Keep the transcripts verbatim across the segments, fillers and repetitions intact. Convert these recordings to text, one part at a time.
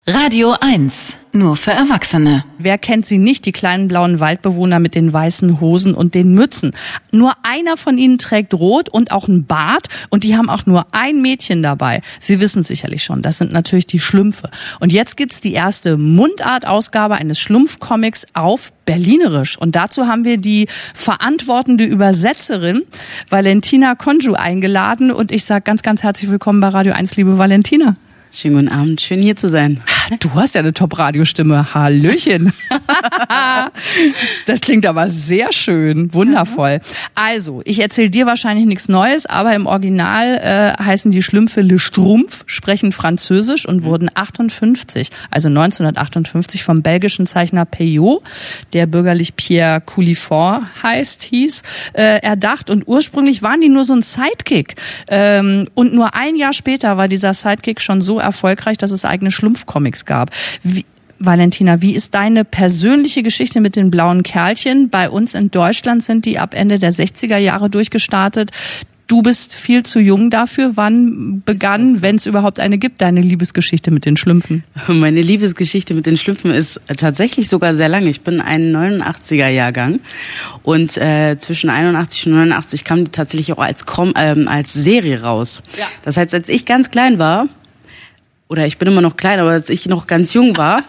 Radio eins, nur für Erwachsene. Wer kennt sie nicht, die kleinen blauen Waldbewohner mit den weißen Hosen und den Mützen? Nur einer von ihnen trägt rot und auch einen Bart und die haben auch nur ein Mädchen dabei. Sie wissen sicherlich schon, das sind natürlich die Schlümpfe. Und jetzt gibt's die erste Mundartausgabe eines Schlumpfcomics auf Berlinerisch. Und dazu haben wir die verantwortende Übersetzerin Valentina Conju eingeladen. Und ich sage ganz, ganz herzlich willkommen bei Radio eins, liebe Valentina. Schönen guten Abend, schön hier zu sein. Du hast ja eine Top-Radiostimme. Hallöchen. Das klingt aber sehr schön, wundervoll. Also, ich erzähle dir wahrscheinlich nichts Neues, aber im Original äh, heißen die Schlümpfe Le Schtroumpf, sprechen Französisch und wurden achtundfünfzig, also neunzehnhundertachtundfünfzig vom belgischen Zeichner Peyo, der bürgerlich Pierre Coulifort heißt, hieß, äh, erdacht. Und ursprünglich waren die nur so ein Sidekick. Ähm, und nur ein Jahr später war dieser Sidekick schon so erfolgreich, dass es eigene Schlumpfcomics gab. Wie, Valentina, wie ist deine persönliche Geschichte mit den blauen Kerlchen? Bei uns in Deutschland sind die ab Ende der sechziger Jahre durchgestartet. Du bist viel zu jung dafür. Wann begann, wenn es überhaupt eine gibt, deine Liebesgeschichte mit den Schlümpfen? Meine Liebesgeschichte mit den Schlümpfen ist tatsächlich sogar sehr lang. Ich bin ein neunundachtziger Jahrgang und äh, zwischen einundachtzig und neunundachtzig kam die tatsächlich auch als, Com- ähm, als Serie raus. Ja. Das heißt, als ich ganz klein war, oder ich bin immer noch klein, aber als ich noch ganz jung war,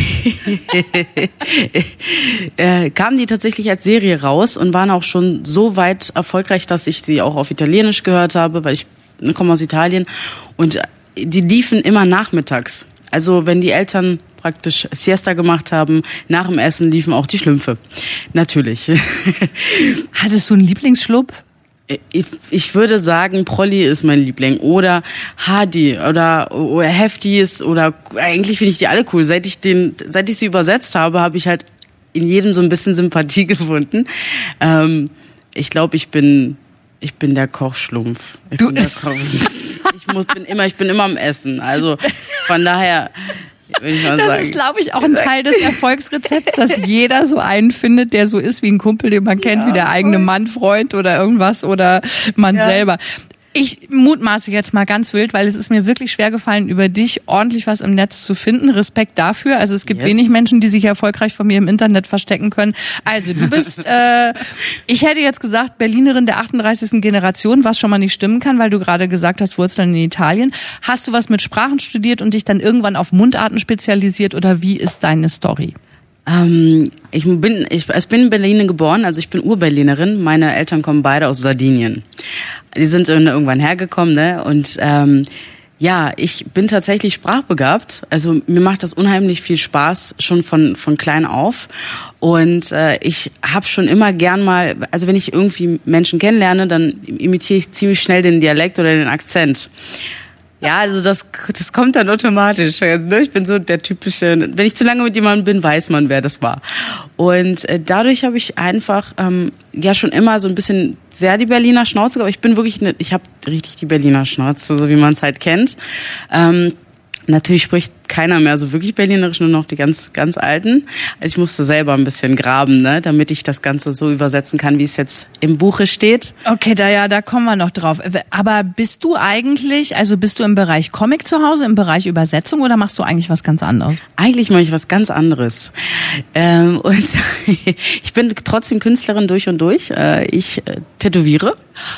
äh, kamen die tatsächlich als Serie raus und waren auch schon so weit erfolgreich, dass ich sie auch auf Italienisch gehört habe, weil ich komme aus Italien. Und die liefen immer nachmittags. Also wenn die Eltern praktisch Siesta gemacht haben, nach dem Essen liefen auch die Schlümpfe. Natürlich. Hattest du einen Lieblingsschlumpf? Ich, ich würde sagen, Prolli ist mein Liebling oder Hardy oder, oder Hefties oder eigentlich finde ich die alle cool. Seit ich den, seit ich sie übersetzt habe, habe ich halt in jedem so ein bisschen Sympathie gefunden. Ähm, ich glaube, ich bin, ich bin der Kochschlumpf. Ich du bin der Koch. Ich muss, bin immer, ich bin immer am Essen. Also von daher. Ich mal das sagen. ist, glaube ich, auch ein Teil des Erfolgsrezepts, dass jeder so einen findet, der so ist wie ein Kumpel, den man kennt, ja, wie der eigene Mann, Freund oder irgendwas oder man ja. selber. Ich mutmaße jetzt mal ganz wild, weil es ist mir wirklich schwer gefallen, über dich ordentlich was im Netz zu finden. Respekt dafür. Also es gibt yes. wenig Menschen, die sich erfolgreich von mir im Internet verstecken können. Also du bist, äh, ich hätte jetzt gesagt, Berlinerin der achtunddreißigsten Generation, was schon mal nicht stimmen kann, weil du gerade gesagt hast, Wurzeln in Italien. Hast du was mit Sprachen studiert und dich dann irgendwann auf Mundarten spezialisiert oder wie ist deine Story? Ähm, ich bin, ich, ich bin in Berlin geboren, also ich bin Ur-Berlinerin. Meine Eltern kommen beide aus Sardinien. Die sind irgendwann hergekommen, ne? Und ähm, ja, ich bin tatsächlich sprachbegabt. Also mir macht das unheimlich viel Spaß, schon von von klein auf. Und äh, ich habe schon immer gern mal, also wenn ich irgendwie Menschen kennenlerne, dann imitiere ich ziemlich schnell den Dialekt oder den Akzent. Ja, also das, das kommt dann automatisch. Also, ne, ich bin so der typische, wenn ich zu lange mit jemandem bin, weiß man, wer das war. Und äh, dadurch habe ich einfach ähm, ja schon immer so ein bisschen sehr die Berliner Schnauze, aber ich bin wirklich, ne, ich habe richtig die Berliner Schnauze, so wie man es halt kennt. Ähm, Natürlich spricht keiner mehr so wirklich Berlinerisch, nur noch die ganz ganz Alten. Also ich musste selber ein bisschen graben, ne, damit ich das Ganze so übersetzen kann, wie es jetzt im Buche steht. Okay, da ja, da kommen wir noch drauf. Aber bist du eigentlich, also bist du im Bereich Comic zu Hause, im Bereich Übersetzung oder machst du eigentlich was ganz anderes? Eigentlich mache ich was ganz anderes. Ähm, und ich bin trotzdem Künstlerin durch und durch. Äh, ich äh, tätowiere.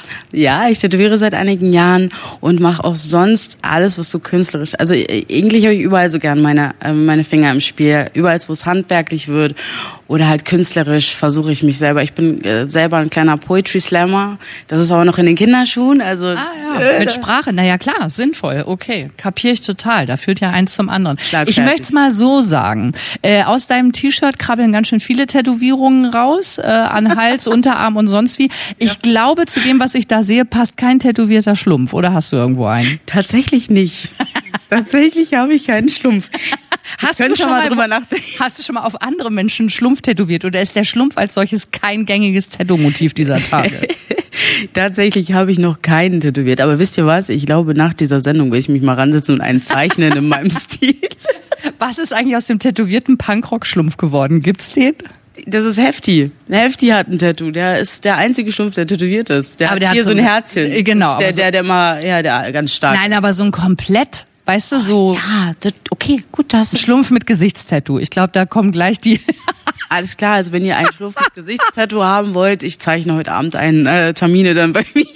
Ja, ich tätowiere seit einigen Jahren und mache auch sonst alles, was so künstlerisch. Also eigentlich habe ich überall so gern meine meine Finger im Spiel. Überall, wo es handwerklich wird oder halt künstlerisch, versuche ich mich selber. Ich bin äh, selber ein kleiner Poetry Slammer. Das ist aber noch in den Kinderschuhen. Also ah, ja. äh, mit Sprache. Naja, klar, sinnvoll. Okay, kapiere ich total. Da führt ja eins zum anderen. Klar, ich möchte es mal so sagen. Äh, aus deinem T-Shirt krabbeln ganz schön viele Tätowierungen raus, äh, an Hals, Unterarm und sonst wie. Ich ja. glaube, zu dem, was ich da sehe, passt kein tätowierter Schlumpf. Oder hast du irgendwo einen? Tatsächlich nicht. Tatsächlich habe ich keinen Schlumpf. Hast du, schon mal drüber nachdenken. Hast du schon mal auf andere Menschen Schlumpf tätowiert oder ist der Schlumpf als solches kein gängiges Tattoo-Motiv dieser Tage? Tatsächlich habe ich noch keinen tätowiert. Aber wisst ihr was? Ich glaube, nach dieser Sendung werde ich mich mal ransetzen und einen zeichnen in meinem Stil. Was ist eigentlich aus dem tätowierten Punkrock-Schlumpf geworden? Gibt's den? Das ist Hefti. Hefti hat ein Tattoo. Der ist der einzige Schlumpf, der tätowiert ist. Der aber hat der hier hat so ein Herzchen. Genau. Das ist der, so der, der mal, ja, der ganz stark. Nein, aber so ein komplett. Weißt du, so... Ja, das, okay, gut, das ist... Schlumpf mit Gesichtstattoo. Ich glaube, da kommen gleich die... Alles klar, also wenn ihr einen Schlumpf mit Gesichtstattoo haben wollt, ich zeichne heute Abend einen äh, Termine dann bei mir.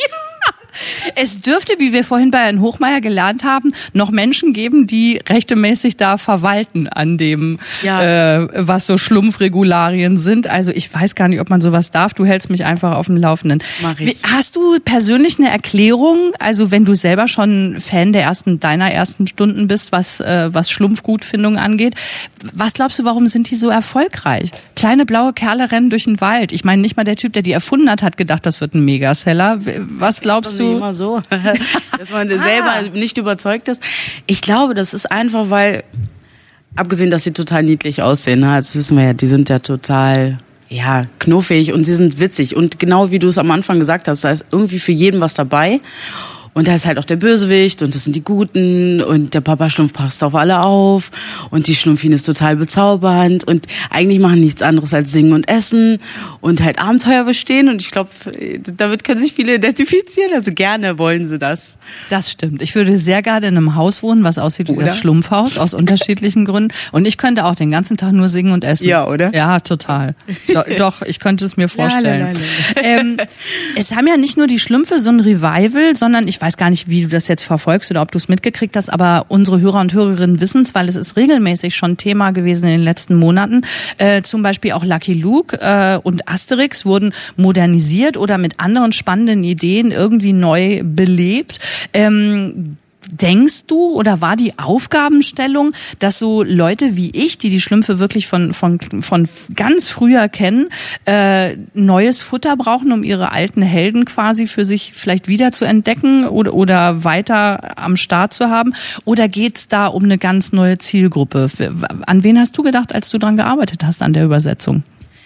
Es dürfte, wie wir vorhin bei Herrn Hochmeier gelernt haben, noch Menschen geben, die rechtmäßig da verwalten an dem, ja. äh, was so Schlumpfregularien sind. Also ich weiß gar nicht, ob man sowas darf. Du hältst mich einfach auf dem Laufenden. Mach ich. Hast du persönlich eine Erklärung, also wenn du selber schon Fan der ersten, deiner ersten Stunden bist, was, äh, was Schlumpfgutfindung angeht, was glaubst du, warum sind die so erfolgreich? Kleine blaue Kerle rennen durch den Wald. Ich meine, nicht mal der Typ, der die erfunden hat, hat gedacht, das wird ein Megaseller. Was glaubst du? Immer so, dass man ah. selber nicht überzeugt ist. Ich glaube, das ist einfach, weil, abgesehen, dass sie total niedlich aussehen, das wissen wir ja, die sind ja total, ja, knuffig und sie sind witzig. Und genau wie du es am Anfang gesagt hast, da ist irgendwie für jeden was dabei. Und da ist halt auch der Bösewicht und das sind die Guten und der Papa Schlumpf passt auf alle auf und die Schlumpfine ist total bezaubernd und eigentlich machen nichts anderes als singen und essen und halt Abenteuer bestehen und ich glaube, damit können sich viele identifizieren, also gerne wollen sie das. Das stimmt. Ich würde sehr gerne in einem Haus wohnen, was aussieht wie das Schlumpfhaus, aus unterschiedlichen Gründen und ich könnte auch den ganzen Tag nur singen und essen. Ja, oder? Ja, total. Do- doch, ich könnte es mir vorstellen. La, la, la, la. Ähm, es haben ja nicht nur die Schlümpfe so ein Revival, sondern ich weiß gar nicht, wie du das jetzt verfolgst oder ob du es mitgekriegt hast, aber unsere Hörer und Hörerinnen wissen es, weil es ist regelmäßig schon Thema gewesen in den letzten Monaten. Äh, zum Beispiel auch Lucky Luke äh, und Asterix wurden modernisiert oder mit anderen spannenden Ideen irgendwie neu belebt. Ähm, Denkst du oder war die Aufgabenstellung, dass so Leute wie ich, die die Schlümpfe wirklich von von von ganz früher kennen, äh, neues Futter brauchen, um ihre alten Helden quasi für sich vielleicht wieder zu entdecken oder oder weiter am Start zu haben? Oder geht's da um eine ganz neue Zielgruppe? An wen hast du gedacht, als du dran gearbeitet hast an der Übersetzung?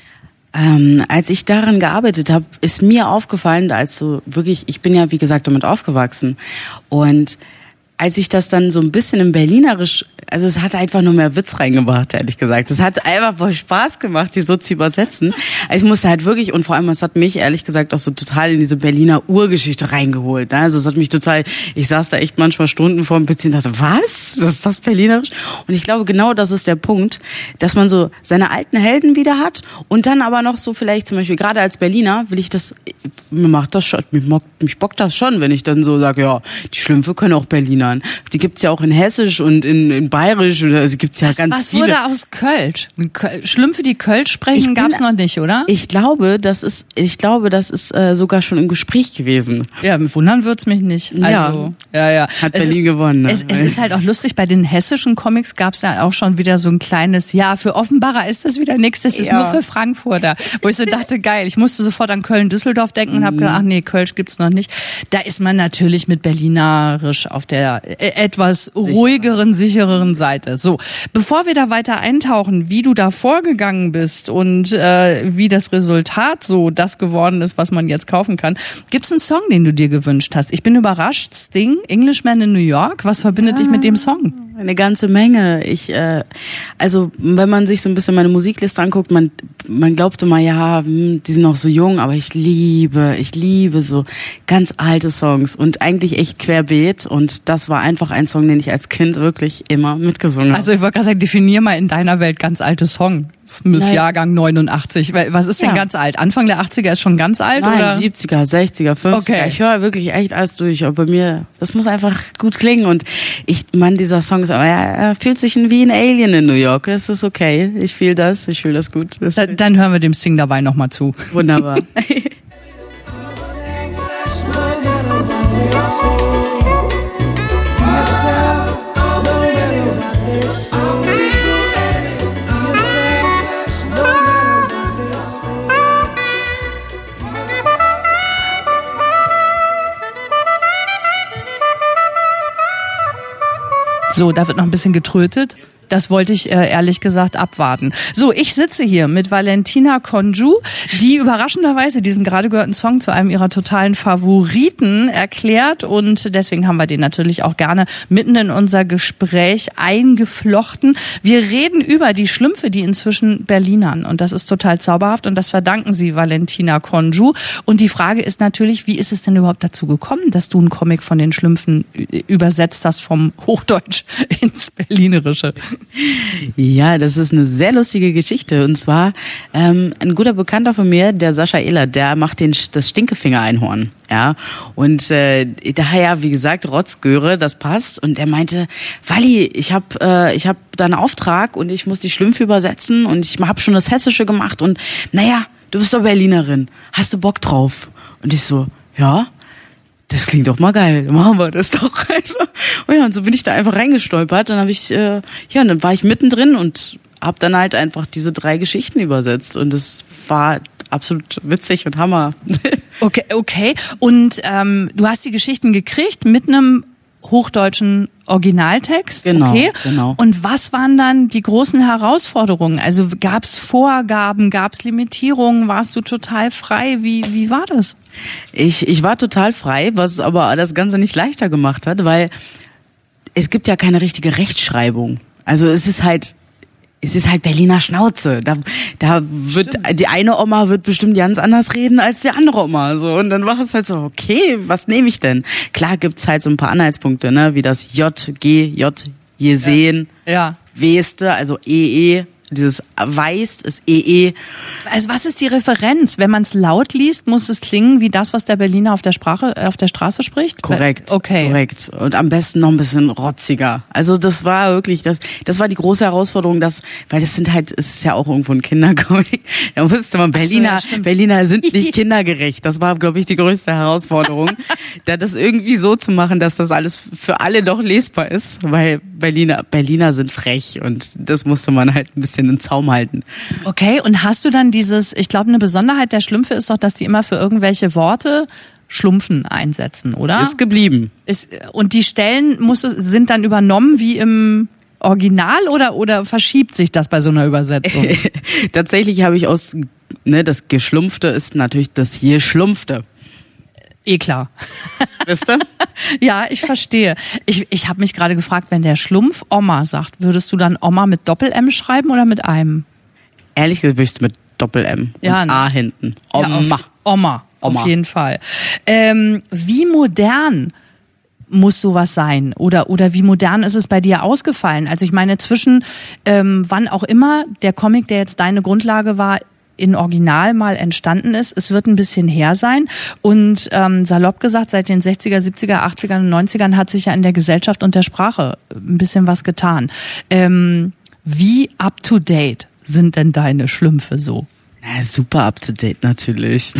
Ähm, als ich daran gearbeitet habe, ist mir aufgefallen, als so wirklich, ich bin ja wie gesagt damit aufgewachsen und als ich das dann so ein bisschen im Berlinerisch, also es hat einfach nur mehr Witz reingebracht, ehrlich gesagt. Es hat einfach voll Spaß gemacht, die so zu übersetzen. Also ich musste halt wirklich, und vor allem, es hat mich ehrlich gesagt auch so total in diese Berliner Urgeschichte reingeholt. Also es hat mich total, ich saß da echt manchmal Stunden vor dem P C und dachte, was? Das ist das Berlinerisch? Und ich glaube, genau das ist der Punkt, dass man so seine alten Helden wieder hat und dann aber noch so vielleicht zum Beispiel, gerade als Berliner will ich das, mir macht das schon, mich bockt, mich bockt das schon, wenn ich dann so sage, ja, die Schlümpfe können auch Berliner. Die gibt's ja auch in Hessisch und in, in Bayerisch. Also gibt's ja was, ganz was viele. Was wurde aus Kölsch? Schlümpfe, die Kölsch sprechen, gab's noch nicht, oder? Ich glaube, das ist, ich glaube, das ist äh, sogar schon im Gespräch gewesen. Ja, wundern wird's mich nicht. Also, ja, ja, ja. Hat es Berlin ist, gewonnen. Ne? Es, es ist halt auch lustig, bei den hessischen Comics gab's ja auch schon wieder so ein kleines, ja, für Offenbarer ist das wieder nichts, das ist ja nur für Frankfurter. Wo ich so dachte, geil, ich musste sofort an Köln-Düsseldorf denken und habe gedacht, ach nee, Kölsch gibt's noch nicht. Da ist man natürlich mit Berlinerisch auf der etwas ruhigeren, sichereren Seite. So, bevor wir da weiter eintauchen, wie du da vorgegangen bist und äh, wie das Resultat so das geworden ist, was man jetzt kaufen kann, gibt's einen Song, den du dir gewünscht hast? Ich bin überrascht. Sting, Englishman in New York. Was verbindet ja, dich mit dem Song? Eine ganze Menge. Ich, äh, also wenn man sich so ein bisschen meine Musikliste anguckt, man man glaubt immer, ja, die sind noch so jung, aber ich liebe, ich liebe so ganz alte Songs und eigentlich echt querbeet und das war einfach ein Song, den ich als Kind wirklich immer mitgesungen habe. Also ich wollte gerade sagen, definier mal in deiner Welt ganz alte Song. Smith Jahrgang neunundachtzig. Was ist denn ja. ganz alt? Anfang der achtziger ist schon ganz alt? Nein, oder? siebziger, sechziger, fünfziger. Okay. Ich höre wirklich echt alles durch. Aber bei mir, das muss einfach gut klingen. Und ich, Mann, dieser Song ist, aber er, er fühlt sich wie ein Alien in New York. Das ist okay. Ich fühle das. Ich fühle das gut. Das da, dann hören wir dem Sting dabei nochmal zu. Wunderbar. So, da wird noch ein bisschen getrötet. Das wollte ich äh, ehrlich gesagt abwarten. So, ich sitze hier mit Valentina Congiu, die überraschenderweise diesen gerade gehörten Song zu einem ihrer totalen Favoriten erklärt und deswegen haben wir den natürlich auch gerne mitten in unser Gespräch eingeflochten. Wir reden über die Schlümpfe, die inzwischen Berlinern und das ist total zauberhaft und das verdanken sie Valentina Congiu. Und die Frage ist natürlich, wie ist es denn überhaupt dazu gekommen, dass du einen Comic von den Schlümpfen übersetzt hast vom Hochdeutsch ins Berlinerische? Ja, das ist eine sehr lustige Geschichte. Und zwar ähm, ein guter Bekannter von mir, der Sascha Ehler, der macht den, das Stinkefinger-Einhorn. Ja, und äh, daher, wie gesagt, Rotzgöre, das passt. Und er meinte, Walli, ich habe äh, ich hab da einen Auftrag und ich muss die Schlümpfe übersetzen und ich habe schon das Hessische gemacht. Und naja, du bist doch Berlinerin, hast du Bock drauf? Und ich so, ja, das klingt doch mal geil, machen wir das doch einfach. Und ja, und so bin ich da einfach reingestolpert. Dann habe ich, äh, ja, dann war ich mittendrin und habe dann halt einfach diese drei Geschichten übersetzt. Und es war absolut witzig und Hammer. Okay, okay. Und ähm, du hast die Geschichten gekriegt mit einem hochdeutschen Originaltext. Genau, okay. genau. Und was waren dann die großen Herausforderungen? Also gab es Vorgaben, gab es Limitierungen? Warst du total frei? Wie wie war das? Ich ich war total frei, was aber das Ganze nicht leichter gemacht hat, weil es gibt ja keine richtige Rechtschreibung. Also es ist halt Es ist halt Berliner Schnauze. Da, da wird Stimmt. die eine Oma wird bestimmt ganz anders reden als die andere Oma. So und dann war es halt so, okay, was nehme ich denn? Klar gibt's halt so ein paar Anhaltspunkte, ne, wie das J, G, J, je sehen, ja. ja. Weste, also E E. Dieses weißt ist E E. Also was ist die Referenz? Wenn man es laut liest, muss es klingen wie das, was der Berliner auf der Sprache, auf der Straße spricht? Korrekt. Okay. Korrekt. Und am besten noch ein bisschen rotziger. Also das war wirklich, das, das war die große Herausforderung, dass, weil das sind halt, es ist ja auch irgendwo ein Kindercomic. Da wusste man, Berliner, so, ja, Berliner sind nicht kindergerecht. Das war, glaube ich, die größte Herausforderung. Da das irgendwie so zu machen, dass das alles für alle doch lesbar ist, weil Berliner, Berliner sind frech und das musste man halt ein bisschen den Zaum halten. Okay, und hast du dann dieses, ich glaube, eine Besonderheit der Schlümpfe ist doch, dass die immer für irgendwelche Worte Schlumpfen einsetzen, oder? Ist geblieben. Ist, und die Stellen muss, sind dann übernommen wie im Original oder, oder verschiebt sich das bei so einer Übersetzung? Tatsächlich habe ich aus, ne, das Geschlumpfte ist natürlich das Geschlumpfte. Eh klar. Wisst ihr? Ja, ich verstehe. Ich, ich habe mich gerade gefragt, wenn der Schlumpf Oma sagt, würdest du dann Oma mit Doppel-M schreiben oder mit einem? Ehrlich gesagt würde ich es mit Doppel-M ja, und ne? A hinten. Oma. Ja, auf, Oma. Oma, auf jeden Fall. Ähm, wie modern muss sowas sein? Oder, oder wie modern ist es bei dir ausgefallen? Also ich meine, zwischen ähm, wann auch immer der Comic, der jetzt deine Grundlage war, in Original mal entstanden ist. Es wird ein bisschen her sein und ähm, salopp gesagt, seit den sechziger, siebziger, achtziger und neunzigern hat sich ja in der Gesellschaft und der Sprache ein bisschen was getan. Ähm, wie up to date sind denn deine Schlümpfe so? Ja, super up to date natürlich.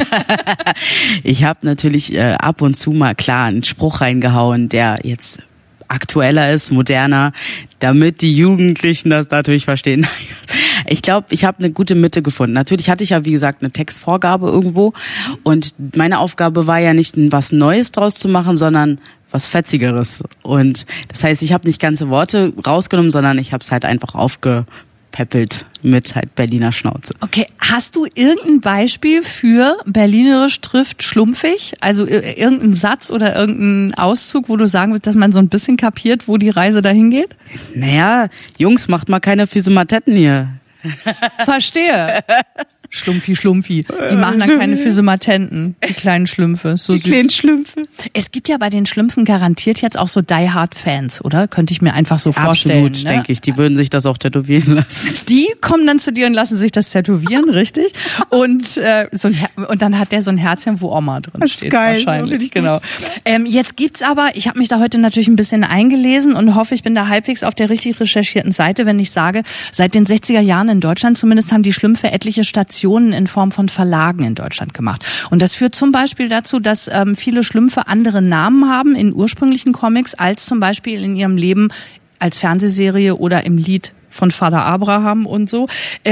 Ich habe natürlich äh, ab und zu mal klar einen Spruch reingehauen, der jetzt aktueller ist, moderner, damit die Jugendlichen das natürlich verstehen. Ich glaube, ich habe eine gute Mitte gefunden. Natürlich hatte ich ja, wie gesagt, eine Textvorgabe irgendwo und meine Aufgabe war ja nicht, was Neues draus zu machen, sondern was Fetzigeres. Und das heißt, ich habe nicht ganze Worte rausgenommen, sondern ich habe es halt einfach aufgepäppelt mit halt Berliner Schnauze. Okay, hast du irgendein Beispiel für Berlinerisch trifft schlumpfig? Also irgendein Satz oder irgendein Auszug, wo du sagen würdest, dass man so ein bisschen kapiert, wo die Reise dahin geht? Naja, Jungs, macht mal keine Fisematetten hier. Verstehe. Schlumpfi, Schlumpfi. Die machen dann keine Physimatenten, die kleinen Schlümpfe. So die süß. kleinen Schlümpfe. Es gibt ja bei den Schlümpfen garantiert jetzt auch so Die-Hard-Fans, oder? Könnte ich mir einfach so vorstellen. Absolut, ne? Denke ich. Die würden sich das auch tätowieren lassen. Die kommen dann zu dir und lassen sich das tätowieren, richtig? Und äh, so ein Her- und dann hat der so ein Herzchen, wo Oma drin das steht. Ist geil, wahrscheinlich, genau. Ähm, jetzt gibt's aber, ich habe mich da heute natürlich ein bisschen eingelesen und hoffe, ich bin da halbwegs auf der richtig recherchierten Seite, wenn ich sage, seit den sechziger Jahren in Deutschland zumindest haben die Schlümpfe etliche Stationen in Form von Verlagen in Deutschland gemacht. Und das führt zum Beispiel dazu, dass ähm, viele Schlümpfe andere Namen haben in ursprünglichen Comics als zum Beispiel in ihrem Leben als Fernsehserie oder im Lied von Vater Abraham und so. Ähm,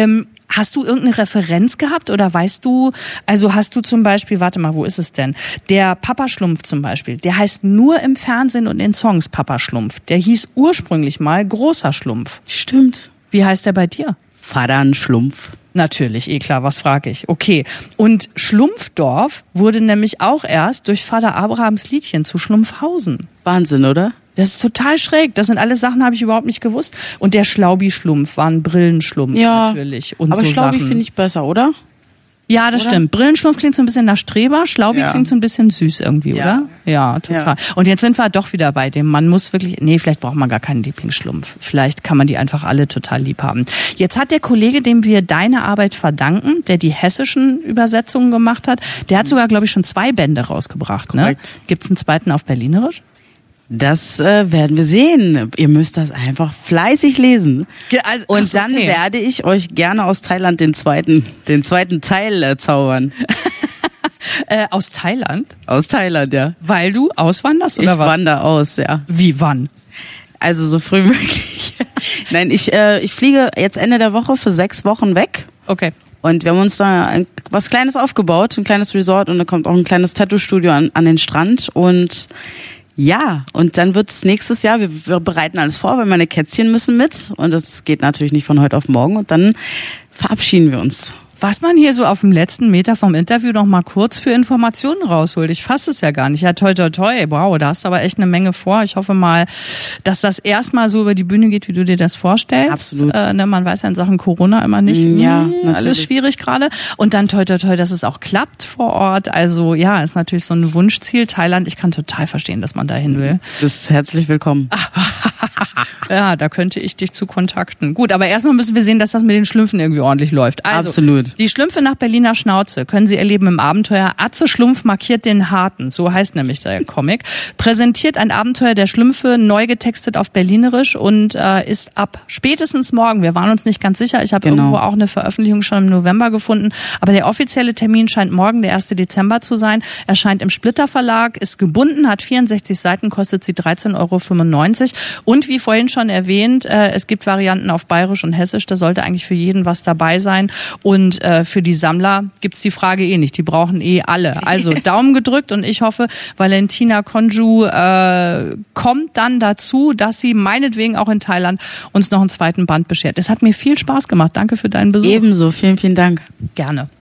Hast du irgendeine Referenz gehabt oder weißt du, also hast du zum Beispiel, warte mal, wo ist es denn? Der Papa Schlumpf zum Beispiel, der heißt nur im Fernsehen und in Songs Papa Schlumpf. Der hieß ursprünglich mal Großer Schlumpf. Stimmt. Wie heißt der bei dir? Vater Schlumpf. Natürlich, eh klar, was frage ich? Okay. Und Schlumpfdorf wurde nämlich auch erst durch Vater Abrahams Liedchen zu Schlumpfhausen. Wahnsinn, oder? Das ist total schräg. Das sind alles Sachen, habe ich überhaupt nicht gewusst. Und der Schlaubi-Schlumpf war ein Brillenschlumpf ja, natürlich. Und aber so Schlaubi Sachen. finde ich besser, oder? Ja, das oder? stimmt. Brillenschlumpf klingt so ein bisschen nach Streber, Schlaubi Ja. klingt so ein bisschen süß irgendwie, Ja. oder? Ja, total. Ja. Und jetzt sind wir doch wieder bei dem. Man muss wirklich, nee, vielleicht braucht man gar keinen Lieblingsschlumpf. Vielleicht kann man die einfach alle total lieb haben. Jetzt hat der Kollege, dem wir deine Arbeit verdanken, der die hessischen Übersetzungen gemacht hat, der hat sogar, glaube ich, schon zwei Bände rausgebracht. Ne? Korrekt. Gibt's einen zweiten auf Berlinerisch? Das äh, werden wir sehen. Ihr müsst das einfach fleißig lesen. Also, Und ach so, dann okay. werde ich euch gerne aus Thailand den zweiten, den zweiten Teil äh, zaubern. Äh, aus Thailand? Aus Thailand, ja. Weil du auswanderst oder ich was? wandere aus, ja. Wie, wann? Also so früh möglich. Nein, ich, äh, ich fliege jetzt Ende der Woche für sechs Wochen weg. Okay. Und wir haben uns da ein, was Kleines aufgebaut, ein kleines Resort, und da kommt auch ein kleines Tattoo-Studio an, an den Strand. Und ja, und dann wird's nächstes Jahr, wir, wir bereiten alles vor, weil meine Kätzchen müssen mit. Und das geht natürlich nicht von heute auf morgen. Und dann verabschieden wir uns. Was man hier so auf dem letzten Meter vom Interview noch mal kurz für Informationen rausholt. Ich fasse es ja gar nicht. Ja, toi, toi, toi. Wow, da hast du aber echt eine Menge vor. Ich hoffe mal, dass das erstmal so über die Bühne geht, wie du dir das vorstellst. Absolut. Äh, ne, man weiß ja in Sachen Corona immer nicht. Ja, hm, natürlich. alles schwierig gerade. Und dann toi, toi, toi, dass es auch klappt vor Ort. Also ja, ist natürlich so ein Wunschziel. Thailand, ich kann total verstehen, dass man dahin will. Du bist herzlich willkommen. Ja, da könnte ich dich zu kontakten. Gut, aber erstmal müssen wir sehen, dass das mit den Schlümpfen irgendwie ordentlich läuft. Also, Absolut. Die Schlümpfe nach Berliner Schnauze können Sie erleben im Abenteuer Atze Schlumpf markiert den Harten. So heißt nämlich der Comic. Präsentiert ein Abenteuer der Schlümpfe, neu getextet auf Berlinerisch und äh, ist ab spätestens morgen. Wir waren uns nicht ganz sicher. Ich habe Genau. irgendwo auch eine Veröffentlichung schon im November gefunden. Aber der offizielle Termin scheint morgen, der erste Dezember zu sein. Erscheint im Splitter Verlag, ist gebunden, hat vierundsechzig Seiten, kostet sie dreizehn Euro fünfundneunzig. Und wie vorhin schon erwähnt, äh, es gibt Varianten auf Bayerisch und Hessisch. Da sollte eigentlich für jeden was dabei sein. Und äh, für die Sammler gibt's die Frage eh nicht. Die brauchen eh alle. Also Daumen gedrückt, und ich hoffe, Valentina Konju äh, kommt dann dazu, dass sie meinetwegen auch in Thailand uns noch einen zweiten Band beschert. Es hat mir viel Spaß gemacht. Danke für deinen Besuch. Ebenso, vielen, vielen Dank. Gerne.